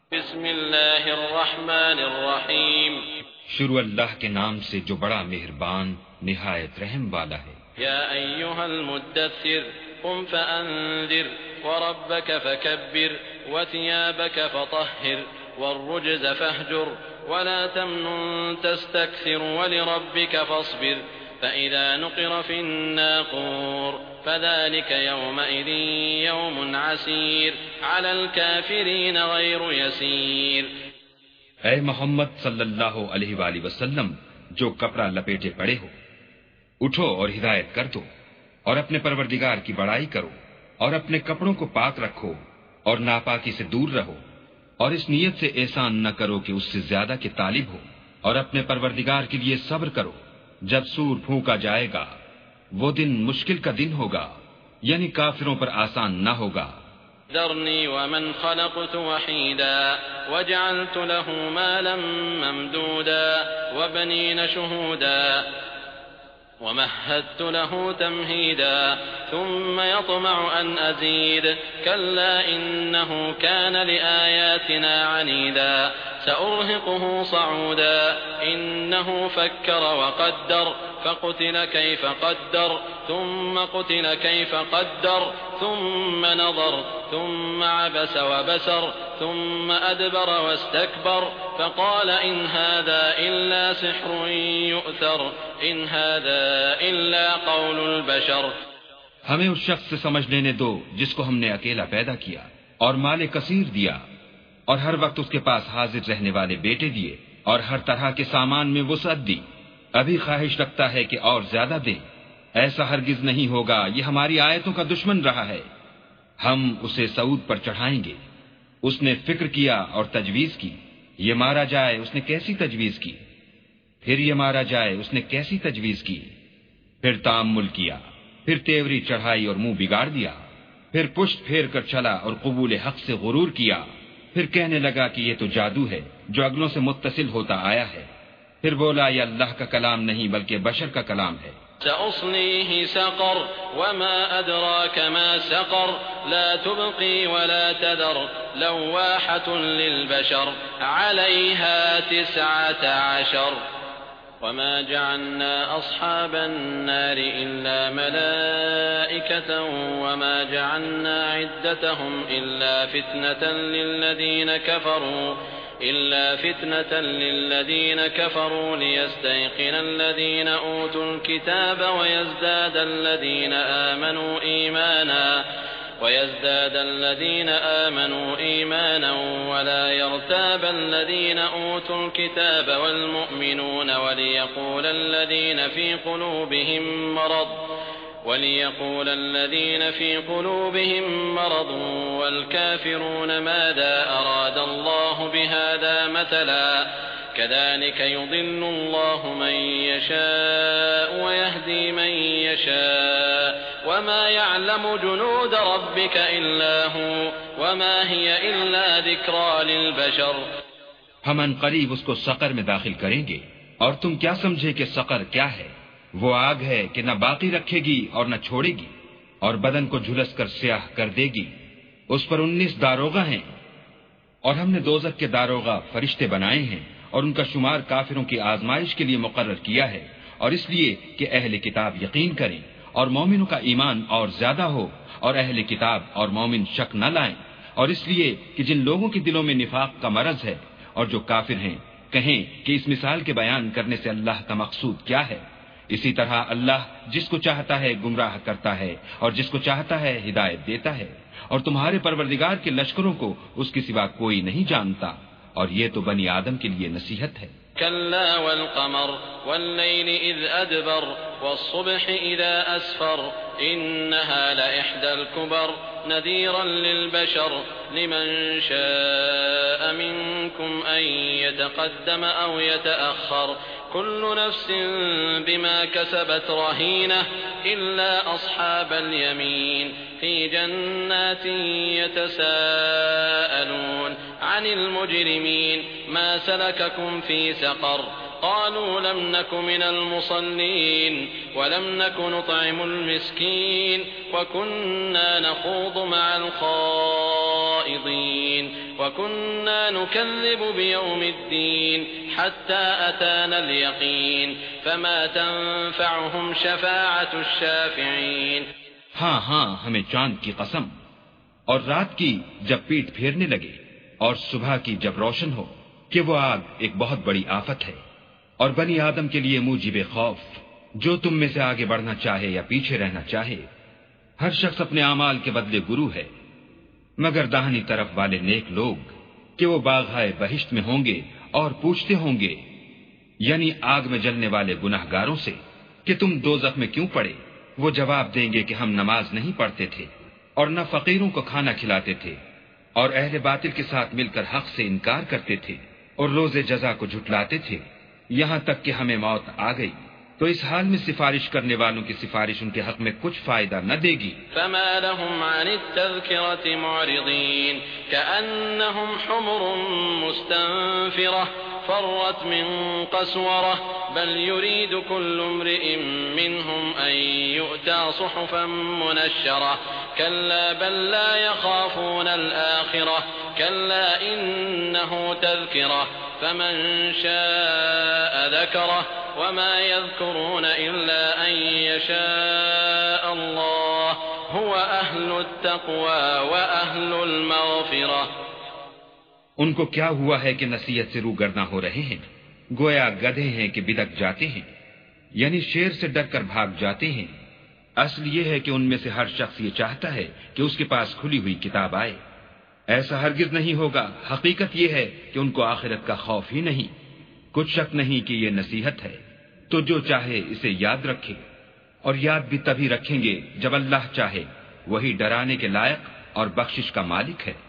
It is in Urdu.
بسم اللہ الرحمن الرحیم شروع اللہ کے نام سے جو بڑا مہربان نہایت رحم والا ہے۔ یا ایھا المدثر قم فانذر وربک فکبر وثیابک فطہر والرجز فاہجر ولا تمنن تستکثر ولربک فاصبر فإذا نقر في الناقور فذلك يومئذ يوم عسير على الكافرين غير يسير۔ اے محمد صلی اللہ علیہ وآلہ وسلم، جو کپڑا لپیٹے پڑے ہو، اٹھو اور ہدایت کر دو اور اپنے پروردگار کی بڑائی کرو اور اپنے کپڑوں کو پاک رکھو اور ناپاکی سے دور رہو، اور اس نیت سے احسان نہ کرو کہ اس سے زیادہ کے طالب ہو، اور اپنے پروردگار کے لیے صبر کرو۔ جب سور پھونکا جائے گا وہ دن مشکل کا دن ہوگا، یعنی کافروں پر آسان نہ ہوگا۔ ذرنی ومن خلقت وحیدا وجعلت له مالا ممدودا وبنین شہودا ومهدت له تمهيدا ثم يطمع أن أزيد كلا إنه كان لآياتنا عنيدا سأرهقه صعودا إنه فكر وقدر فقتل كيف قدر ثم قتل كيف قدر ثم نظر ثم عبس وبسر ثم أدبر واستكبر فقال إن هذا إلا سحر يؤثر إن هذا إلا قول البشر۔ ہمیں اس شخص سے سمجھ لینے دو جس کو ہم نے اکیلا پیدا کیا اور مال کثیر دیا، اور ہر وقت اس کے پاس حاضر رہنے والے بیٹے دیے اور ہر طرح کے سامان میں وسعت دی۔ ابھی خواہش رکھتا ہے کہ اور زیادہ دے، ایسا ہرگز نہیں ہوگا، یہ ہماری آیتوں کا دشمن رہا ہے، ہم اسے صعود پر چڑھائیں گے۔ اس نے فکر کیا اور تجویز کی، یہ مارا جائے، اس نے کیسی تجویز کی، پھر یہ مارا جائے، اس نے کیسی تجویز کی، پھر تأمل کیا، پھر تیوری چڑھائی اور منہ بگاڑ دیا، پھر پشت پھیر کر چلا اور قبول حق سے غرور کیا، پھر کہنے لگا کہ یہ تو جادو ہے جو اگلوں سے متصل ہوتا آیا ہے، پھر بولا یہ اللہ کا کلام نہیں بلکہ بشر کا کلام ہے۔ سأصليه سقر وما أدراك ما سقر لا تبقي ولا تذر لواحة للبشر عليها 19 وما جعلنا أصحاب النار إلا ملائكة وما جعلنا عدتهم إلا فتنة للذين كفروا ليستيقن الذين أوتوا الكتاب ويزداد الذين آمنوا إيمانا ولا يرتاب الذين أوتوا الكتاب والمؤمنون وليقول الذين في قلوبهم مرض والكافرون ماذا أراد الله بهذا مثلا كذلك يضل الله من يشاء ويهدي من يشاء وما يعلم جنود ربك إلا هو وما هي إلا ذكرى للبشر۔ ہم ان قریب اس کو سقر میں داخل کریں گے، اور تم کیا سمجھے کہ سقر کیا ہے؟ وہ آگ ہے کہ نہ باقی رکھے گی اور نہ چھوڑے گی، اور بدن کو جھلس کر سیاہ کر دے گی۔ اس پر 19 داروغہ ہیں، اور ہم نے دوزخ کے داروغہ فرشتے بنائے ہیں، اور ان کا شمار کافروں کی آزمائش کے لیے مقرر کیا ہے، اور اس لیے کہ اہل کتاب یقین کریں اور مومنوں کا ایمان اور زیادہ ہو، اور اہل کتاب اور مومن شک نہ لائیں، اور اس لیے کہ جن لوگوں کے دلوں میں نفاق کا مرض ہے اور جو کافر ہیں کہیں کہ اس مثال کے بیان کرنے سے اللہ کا مقصود کیا ہے۔ اسی طرح اللہ جس کو چاہتا ہے گمراہ کرتا ہے اور جس کو چاہتا ہے ہدایت دیتا ہے، اور تمہارے پروردگار کے لشکروں کو اس کے سوا کوئی نہیں جانتا، اور یہ تو بنی آدم کے لیے نصیحت ہے۔ كلا والقمر والليل إذ أدبر والصبح إذا أسفر إنها لإحدى الكبر نذيرا للبشر لمن شاء منكم أن يتقدم أو يتأخر كل نفس بما كسبت رهينة إلا أصحاب اليمين في جنات يتساءلون عن المجرمين ما سلككم في سقر قالوا لم نك من المصلين ولم نك نطعم المسكين وكنا نخوض مع الخائضين خائضين وكنا نكذب بيوم الدين حتى أتانا اليقين فما تنفعهم شفاعة الشافعين. ہاں ہمیں چاند کی قسم اور رات کی جب پیٹ پھیرنے لگے اور صبح کی جب روشن ہو کہ وہ آگ ایک بہت بڑی آفت ہے اور بنی آدم کے لیے موجب خوف، جو تم میں سے آگے بڑھنا چاہے یا پیچھے رہنا چاہے. ہر شخص اپنے اعمال کے بدلے گرو ہے، مگر داہنی طرف والے نیک لوگ کہ وہ باغہائے بہشت میں ہوں گے اور پوچھتے ہوں گے، یعنی آگ میں جلنے والے گناہگاروں سے، کہ تم دوزخ میں کیوں پڑے؟ وہ جواب دیں گے کہ ہم نماز نہیں پڑھتے تھے اور نہ فقیروں کو کھانا کھلاتے تھے اور اہل باطل کے ساتھ مل کر حق سے انکار کرتے تھے اور روز جزا کو جھٹلاتے تھے، یہاں تک کہ ہمیں موت آ گئی. تو اس حال میں سفارش کرنے والوں کی سفارش ان کے حق میں کچھ فائدہ نہ دے گی. فما لهم عن التذكرة معرضين كأنهم حمر مستنفرة فرت من قسورة بل يريد كل امرئ منهم أن يؤتى صحفا منشرة كلا بل لا يخافون الآخرة كلا إنه تذكرة فمن شاء ذكره وما يذكرون إلا أن يشاء الله هو أهل التقوى وأهل المغفرة. ان کو کیا ہوا ہے کہ نصیحت سے روگرداں ہو رہے ہیں؟ گویا گدھے ہیں کہ بدک جاتے ہیں، یعنی شیر سے ڈر کر بھاگ جاتے ہیں. اصل یہ ہے کہ ان میں سے ہر شخص یہ چاہتا ہے کہ اس کے پاس کھلی ہوئی کتاب آئے. ایسا ہرگز نہیں ہوگا. حقیقت یہ ہے کہ ان کو آخرت کا خوف ہی نہیں. کچھ شک نہیں کہ یہ نصیحت ہے، تو جو چاہے اسے یاد رکھے، اور یاد بھی تبھی رکھیں گے جب اللہ چاہے. وہی ڈرانے کے لائق اور بخشش کا مالک ہے.